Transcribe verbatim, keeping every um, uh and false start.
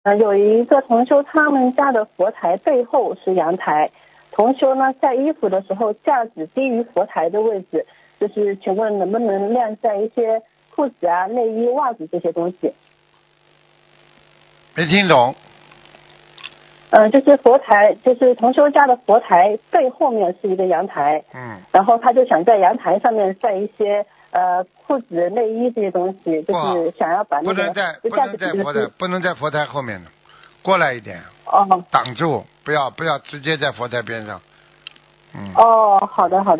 呃，有一个同修他们家的佛台背后是阳台，同修呢晒衣服的时候架子低于佛台的位置，就是请问能不能晾晒一些裤子啊、内衣、袜子这些东西？ 没听懂。 嗯、呃，就是佛台，就是同修家的佛台背后面是一个阳台， 嗯， 然后他就想在阳台上面晒一些呃裤子、内衣这些东西，就是想要把那个不能在就不能架子比的在佛台，不能在佛台后面的，过来一点， 哦挡住，不要不要直接在佛台边上。嗯。 哦，好的好的。